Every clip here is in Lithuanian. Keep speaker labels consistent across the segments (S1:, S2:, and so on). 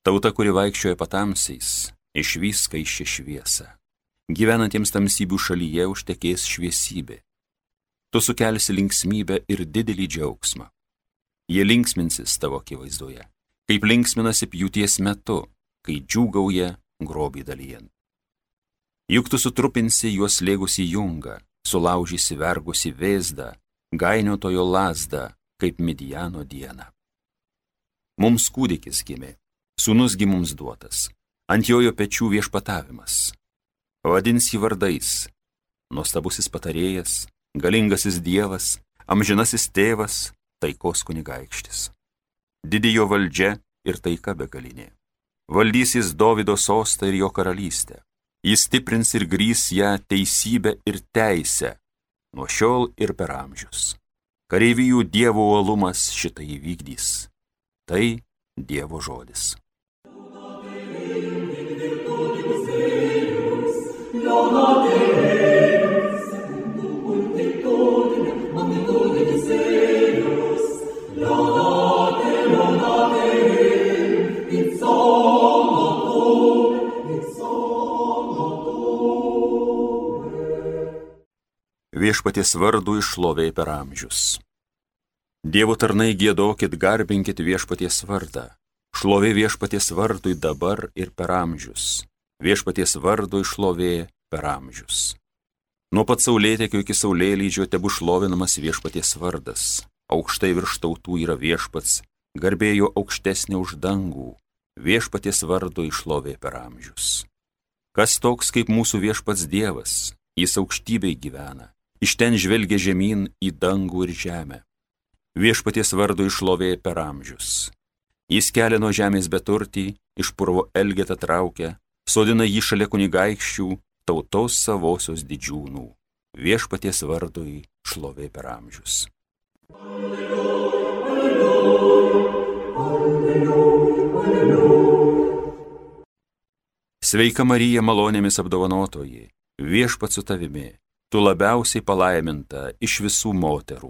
S1: Tauta, kuri vaikščioja patamsiais, išvys skaisčią šviesą. Gyvenantiems tamsybių šalyje užtekės šviesybė. Tu sukelsi linksmybę ir didelį džiaugsmą. Jie linksminsis tavo akivaizdoje, kaip linksminasi pjūties metu, kai džiūgauja grobį dalijant. Juk tu sutrupinsi juos lėgusi jungą, sulaužysi vergusi vėzdą, gainiotojo lazdą, kaip Midjano dieną. Mums kūdikis gimė, sūnusgi mums duotas, ant jojo pečių viešpatavimas. Vadins jį vardais, nuostabusis patarėjas, galingasis dievas, amžinasis tėvas, taikos kunigaikštis. Didijo valdžia ir taika begalinė. Valdys jis Dovydo sostą ir jo karalystę. Jis stiprins ir grįs ją teisybę ir teisę, nuo šiol ir per amžius. Kareivijų Dievo uolumas šitai įvykdys. Tai Dievo žodis. Viešpaties vardui šlovė per amžius. Dievo tarnai giedokit, garbinkit viešpaties vardą. Šlovė viešpaties vardui dabar ir per amžius. Viešpaties vardui šlovė per amžius. Nuo pat saulėtekio iki saulėlydžio tebu šlovinamas viešpaties vardas. Aukštai virš tautų yra viešpats, garbėjo aukštesnė už dangų. Viešpaties vardui šlovė per amžius. Kas toks kaip mūsų viešpats Dievas, jis aukštybėj gyvena. Iš ten žvelgia žemyn į dangų ir žemę. Viešpaties vardui šlovė per amžius. Jis kelia nuo žemės beturtį, iš purvo elgetą traukia, sodina jį šalia kunigaikščių, tautos savosios didžiūnų. Viešpaties vardui šlovė per amžius. Sveika Marija, malonėmis apdovanotoji, viešpats su tavimi. Tu labiausiai palaiminta iš visų moterų.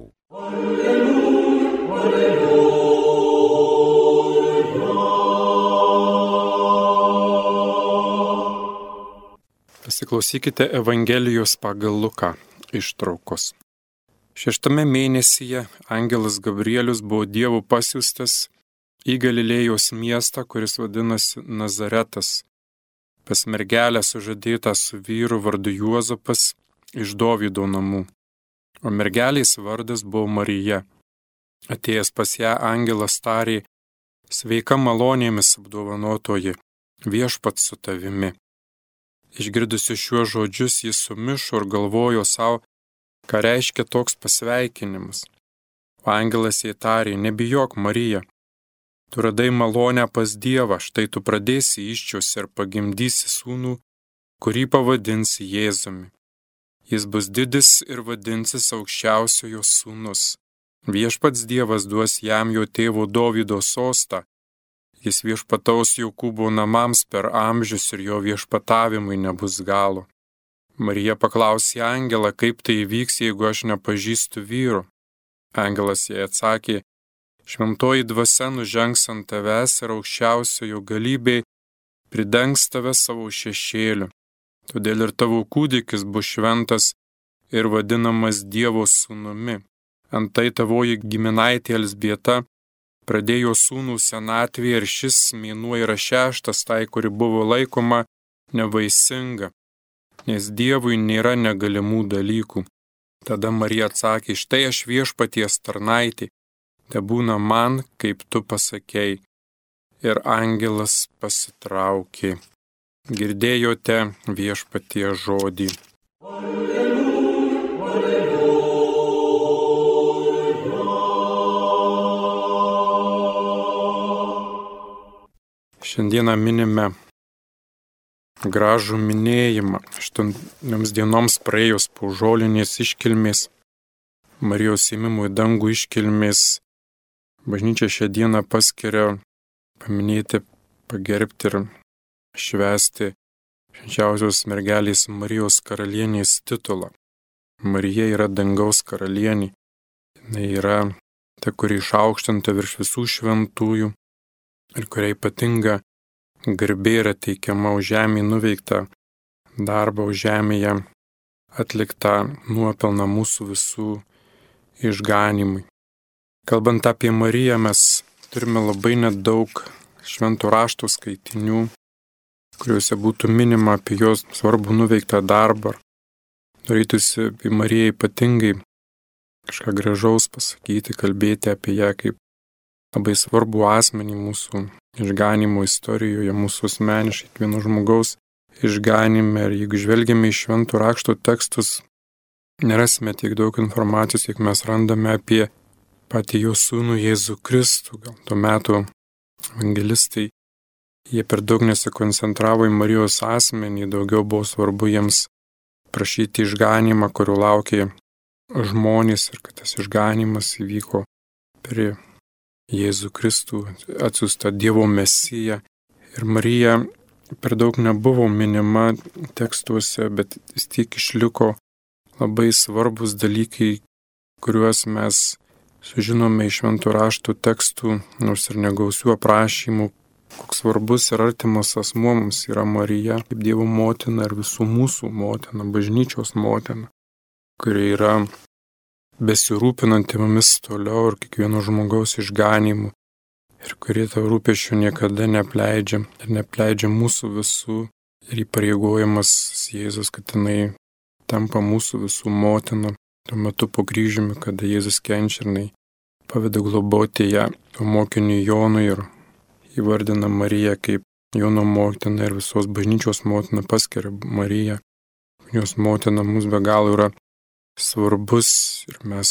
S2: Pasiklausykite Evangelijos pagal Luką ištraukos. 6 mėnesyje angelas Gabrielius buvo Dievo pasiųstas į Galilėjos miestą, kuris vadinasi Nazaretas, pas mergelę sužadėtą su vyru vardu Juozapas, iš Dovydo namų, o mergelės vardas buvo Marija. Atėjęs pas ją angelas tarė, sveika malonėmis apdovanotoji, viešpats su tavimi. Išgirdusi šiuos žodžius, jis sumišo ir galvojo savo, ką reiškia toks pasveikinimas. O angelas jai tarė, nebijok Marija, tu radai malonę pas Dievą, štai tu pradėsi įsčios ir pagimdysi sūnų, kurį pavadinsi Jėzumi. Jis bus didis ir vadinsis aukščiausiojo sūnus. Viešpats Dievas duos jam jo tėvo Dovydo sostą. Jis viešpataus Jokūbo namams per amžius ir jo viešpatavimui nebus galo. Marija paklausė angelą, kaip tai įvyks, jeigu aš nepažįstu vyro. Angelas jai atsakė, šventoji dvasia nužengs ant tavęs ir aukščiausiojo galybei pridengs tave savo šešėliu. Todėl ir tavo kūdikis bus šventas ir vadinamas Dievo sūnumi. Antai tavoji giminaitė Elzbieta pradėjo sūnų senatvėje ir šis mėnuo yra 6, tai, kuri buvo laikoma nevaisinga, nes Dievui nėra negalimų dalykų. Tada Marija atsakė, štai aš viešpaties tarnaitė, tebūna man, kaip tu pasakei. Ir angelas pasitraukė. Girdėjote viešpaties žodį. Šiandieną minime gražų minėjimą. 8 dienoms praėjus po žolinės iškilmės, Marijos ėmimo į dangų iškilmės, bažnyčia šią dieną paskiria paminėti, pagerbti ir švęsti švenčiausios mergelės Marijos karalienės titulą. Marija yra dangaus karalienė. Jis yra ta, kuri išaukštinta virš visų šventųjų ir kuria ypatinga garbė yra teikiama už žemėje nuveiktą darbą, už žemėje atliktą nuopelną mūsų visų išganimui. Kalbant apie Mariją, mes turime labai nedaug švento rašto skaitinių, kuriuose būtų minima apie jos svarbų nuveiktą darbą. Norėtųsi apie Mariją ypatingai kažką gražaus pasakyti, kalbėti apie ją kaip labai svarbų asmenį mūsų išganimo istorijoje, mūsų asmeniškai kiekvieno žmogaus išganime. Ir jeigu žvelgiame į švento rašto tekstus, nerasime tiek daug informacijos, kiek mes randame apie patį jo sūnų Jėzų Kristų. Gal tuo metu evangelistai, jie per daug nesikoncentravo į Marijos asmenį, daugiau buvo svarbu jiems prašyti išganimą, kurio laukė žmonės, ir kad tas išganimas įvyko per Jėzų Kristų, atsiųstą Dievo Mesiją. Ir Marija per daug nebuvo minima tekstuose, bet vis tiek išliko labai svarbus dalykai, kuriuos mes sužinome iš švento rašto tekstų, nors ir negausių aprašymų, koks svarbus ir artimas asmuo mums yra Marija, kaip Dievo motina ir visų mūsų motina, bažnyčios motina, kuri yra besirūpinanti mumis toliau ir kiekvieno žmogaus išganimu, ir kurie tavo rūpesčių niekada neapleidžia ir neapleidžia mūsų visų, ir įpareigojamas Jėzus, kad jinai tampa mūsų visų motina. Tuo metu po kryžiumi, kada Jėzus kenčia, jinai paveda globoti ją tuo mokiniui Jonui ir įvardina Mariją kaip Jono motina ir visos bažnyčios motina, paskiria Mariją. Jos motina mums be galo yra svarbus ir mes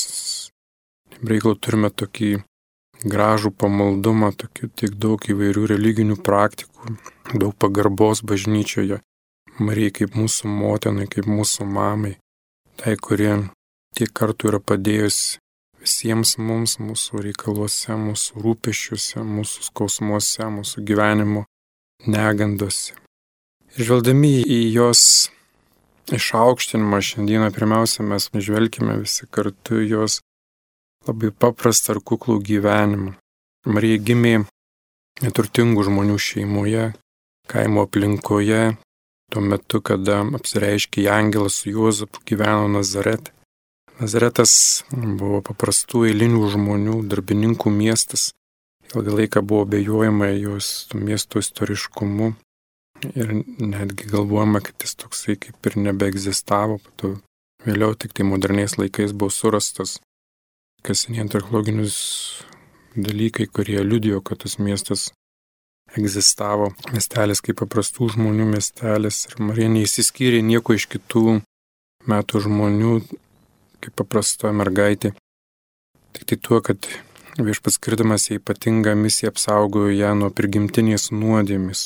S2: reikalo turime tokį gražų pamaldumą, tiek daug įvairių religinių praktikų, daug pagarbos bažnyčioje Marijai kaip mūsų motinai, kaip mūsų mamai, tai, kurie tiek kartų yra padėjusi visiems mums, mūsų reikaluose, mūsų rūpesčiuose, mūsų skausmuose, mūsų gyvenimo negandose. Ir žvelgdami į jos išaukštinimą šiandieną, pirmiausia, mes žvelgime visi kartu jos labai paprastą ir kuklų gyvenimą. Marija gimė neturtingų žmonių šeimoje, kaimo aplinkoje, tuo metu, kada apsireiškė angelas su Juozapu, gyveno Nazarete. Nazaretas buvo paprastų eilinių žmonių, darbininkų miestas. Ilgą laiką buvo abejojama jos miesto istoriškumu. Ir netgi galvojama, kad jis toksai kaip ir nebeegzistavo, pato vėliau tik tai moderniais laikais buvo surastas kasiniai archeologinius dalykai, kurie liudijo, kad tas miestas egzistavo. Miestelis kaip paprastų žmonių miestelis ir Marija neįsiskyrė nieko iš kitų metų žmonių, kaip paprasta mergaitė. Tik tai tuo, kad Viešpats skirdamas ją ypatingą misiją apsaugojo ją nuo prigimtinės nuodėmės.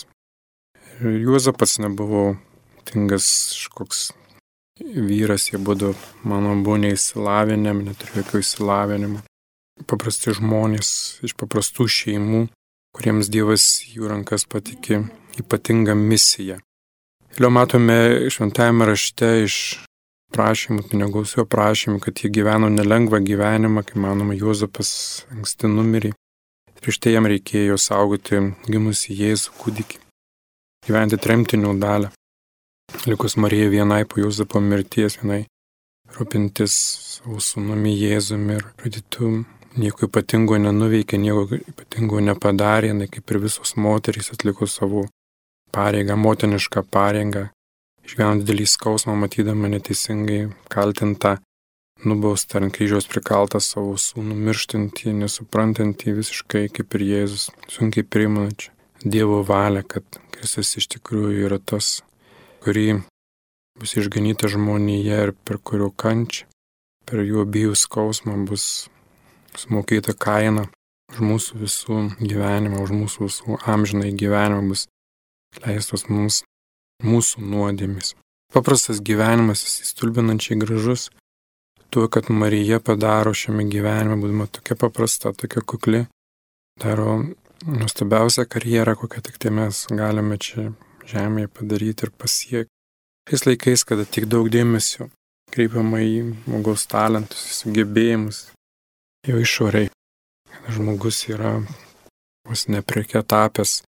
S2: Ir Juozapas nebuvo tingas kažkoks vyras, jie būdavo, mano buvo neįsilavinę, neturi jokio įsilavinimo. Paprasti žmonės iš paprastų šeimų, kuriems Dievas jų rankas patikė ypatingą misiją. Vėliau matome šventajame rašte iš prašymų, negausių aprašymų, kad jie gyveno nelengvą gyvenimą, kai manoma Juozapas anksti numirė. Prieš tai jam reikėjo saugoti gimusį Jėzų kūdikį, gyventi tremtinių dalę. Likus Marija vienai po Juozapo mirties, vienai rūpintis savo sūnumi Jėzumi ir pradėtų nieko ypatingo nenuveikė, nieko ypatingo nepadarė, kaip ir visos moterys atliko savo pareigą, motinišką pareigą. Išgyveno didelį skausmą, matydama neteisingai kaltintą, nubaustą ant kryžiaus prikaltą savo sūnų, mirštantį, nesuprantantį visiškai kaip ir Jėzus, sunkiai priimančią Dievo valią, kad Kristus iš tikrųjų yra tas, kurį bus išganyta žmonėje ir per kurio kančią, per jų abiejų skausmą bus sumokėta kaina už mūsų visų gyvenimą, už mūsų visų amžinai gyvenimą bus leistos mums mūsų nuodėmis. Paprastas gyvenimas, jis stulbinančiai gražus, tuo, kad Marija padaro šiame gyvenime, būdama tokia paprasta, tokia kukli, daro nuostabiausią karjerą, kokią tik tai mes galime čia žemėje padaryti ir pasiekti. Šiais laikais, kada tik daug dėmesio kreipiama į žmogaus talentus, į sugebėjimus, jo išoriai, kada žmogus yra vos ne preke tapęs ir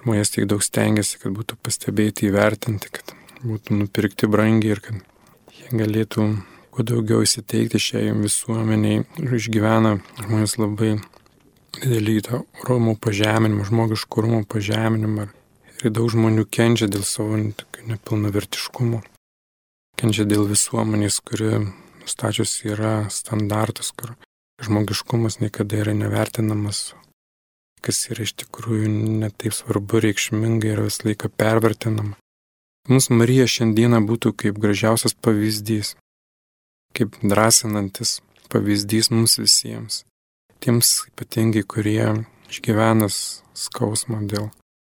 S2: žmonės tiek daug stengiasi, kad būtų pastebėti, įvertinti, kad būtų nupirkti brangiai ir kad jie galėtų kuo daugiau įsiteikti šiai visuomeniai ir išgyvena žmonės labai didelį tą orumų pažeminimą, žmogiškų orumų pažeminimą ir daug žmonių kenčia dėl savo nepilnavertiškumo, kenčia dėl visuomenės, kuri nustačius yra standartus, kur žmogiškumas niekada yra nevertinamas, kas yra iš tikrųjų netaip svarbu, reikšmingai ir visą laiką pervertinama. Mums Marija šiandieną būtų kaip gražiausias pavyzdys, kaip drąsinantis pavyzdys mums visiems. Tiems ypatingai, kurie išgyvena skausmą dėl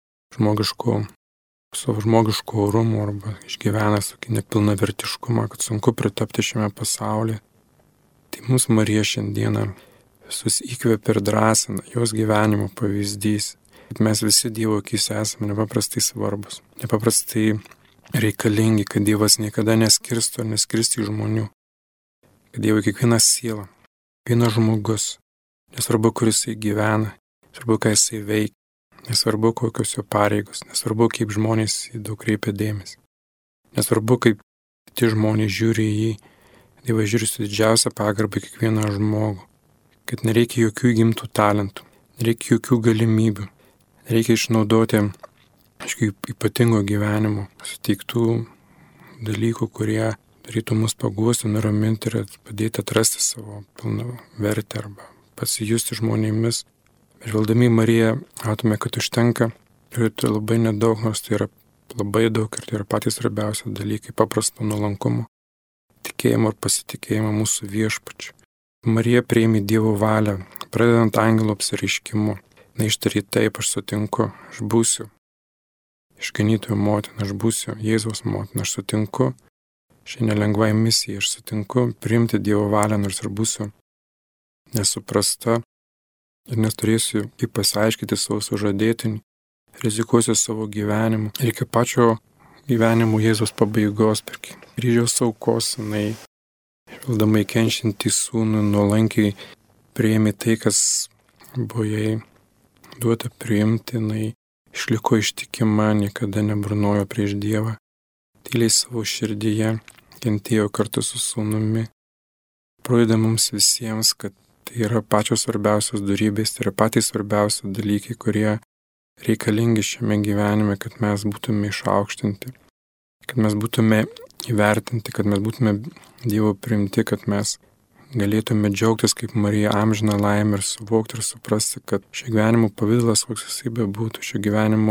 S2: savo žmogiško orumo arba išgyvena tokį nepilnavertiškumą, kad sunku pritapti šiame pasaulyje. Tai mums Marija šiandieną visus įkvepia ir drąsina, jos gyvenimo pavyzdys. Kad mes visi Dievo akyse esame nepaprastai svarbus, nepaprastai reikalingi, kad Dievas niekada neskirsto ir neskirsti žmonių. Kad Dievo kiekviena siela, kiekvienas žmogus, nesvarbu, kur jisai gyvena, nesvarbu, ką jisai veikia, nesvarbu, kokios jo pareigos, nesvarbu, kaip žmonės į daug kreipia dėmesį, nesvarbu, kaip kiti žmonės žiūri į jį, Dievas žiūri su didžiausia pagarba kiekvieną žmogų, kad nereikia jokių įgimtų talentų, nereikia jokių galimybių, nereikia išnaudoti ypatingo gyvenimo, suteiktų dalykų, kurie darytų mus paguosti, nuraminti ir padėti atrasti savo pilną vertę arba pasijusti žmonėmis. Žvelgdami į Mariją, matome, kad užtenka turėti labai nedaug, nors tai yra labai daug ir tai yra patys svarbiausi dalykai, paprasto nuolankumo, tikėjimo ir pasitikėjimo mūsų viešpačiu. Marija priėmė Dievo valią, pradedant angelo apsireiškimu. Na, ištarė taip, aš sutinku, aš būsiu išganytojo motina, aš būsiu Jėzaus motina, aš sutinku šią nelengvą misiją, aš sutinku priimti Dievo valią, nors ir būsiu nesuprasta ir neturėsiu kaip pasiaiškyti savo sužadėtinį, rizikuosiu savo gyvenimu. Ir iki pačio gyvenimo Jėzaus pabaigos, per kryžiaus aukos, jinai žvelgdama į kenčiantį sūnų nuolankiai priėmė tai, kas buvo jai duota priimti, jinai išliko ištikima, niekada neburnojo prieš Dievą, tyliai savo širdyje kentėjo kartu su sūnumi. Parodė mums visiems, kad tai yra pačios svarbiausios dorybės, tai yra patys svarbiausi dalykai, kurie reikalingi šiame gyvenime, kad mes būtume išaukštinti, kad mes būtume įvertinti, kad mes būtume Dievo priimti, kad mes galėtume džiaugtis kaip Marija amžiną laimę ir suvokti ir suprasti, kad šio gyvenimo pavidalas, koks jisai bebūtų, šio gyvenimo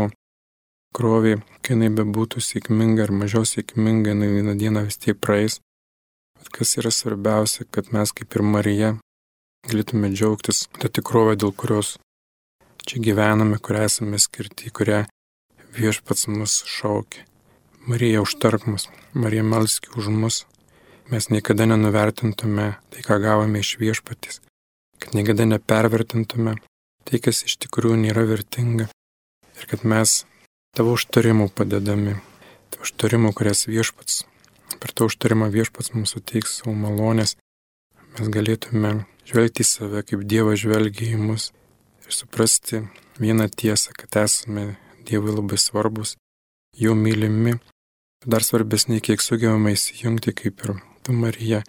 S2: krovė, kai jinai bebūtų sėkminga ar mažiau sėkminga, jinai vieną dieną vis tiek praeis. Bet kas yra svarbiausia, kad mes kaip ir Marija galėtume džiaugtis tą tikrovę, dėl kurios čia gyvename, kurią esame skirti, kurią Viešpats mus šaukia. Marija, užtark mus, Marija, melski už mus. Mes niekada nenuvertintume tai, ką gavome iš Viešpatės, kad niekada nepervertintume tai, kas iš tikrųjų nėra vertinga ir kad mes tavo užtarimų padedami, tavo užtarimų, kurias Viešpats, per tavo užtarimą Viešpats mums suteiks savo malonės, mes galėtume žvelgti į save, kaip Dievas žvelgia į mus ir suprasti vieną tiesą, kad esame Dievui labai svarbus, jo mylimi, dar svarbesnė, kiek sugebame įsijungti, kaip ir tu, Marija,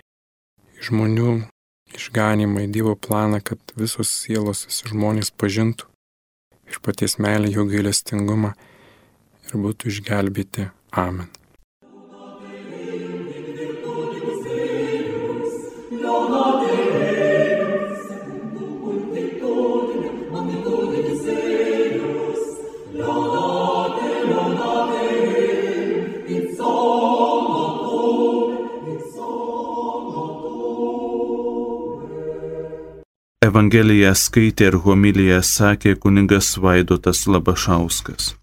S2: žmonių išganimą, į Dievo planą, kad visos sielos, visi žmonės pažintų iš paties meilę, jo gailestingumą ir būtų išgelbėti. Amen.
S3: Evangeliją skaitė ir homiliją sakė kunigas Vaidotas Labašauskas.